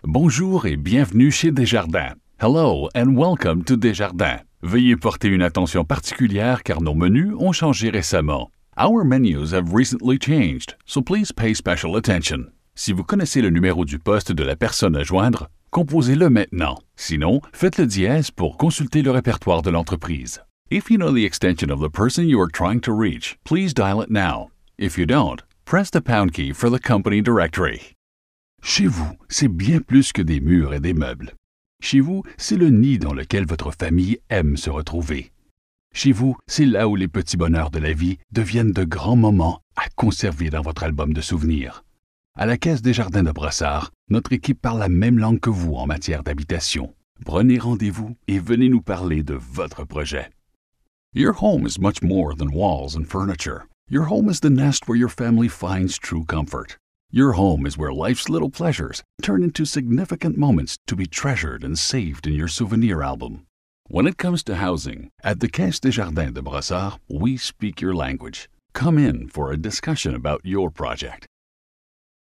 Bonjour et bienvenue chez Desjardins. Hello and welcome to Desjardins. Veuillez porter une attention particulière car nos menus ont changé récemment. Our menus have recently changed, so please pay special attention. Si vous connaissez le numéro du poste de la personne à joindre, composez-le maintenant. Sinon, faites le dièse pour consulter le répertoire de l'entreprise. If you know the extension of the person you are trying to reach, please dial it now. If you don't, press the pound key for the company directory. Chez vous, c'est bien plus que des murs et des meubles. Chez vous, c'est le nid dans lequel votre famille aime se retrouver. Chez vous, c'est là où les petits bonheurs de la vie deviennent de grands moments à conserver dans votre album de souvenirs. À la Caisse Desjardins de Brossard, notre équipe parle la même langue que vous en matière d'habitation. Prenez rendez-vous et venez nous parler de votre projet. Your home is much more than walls and furniture. Your home is the nest where your family finds true comfort. Your home is where life's little pleasures turn into significant moments to be treasured and saved in your souvenir album. When it comes to housing, at the Caisse Desjardins de Brossard, we speak your language. Come in for a discussion about your project.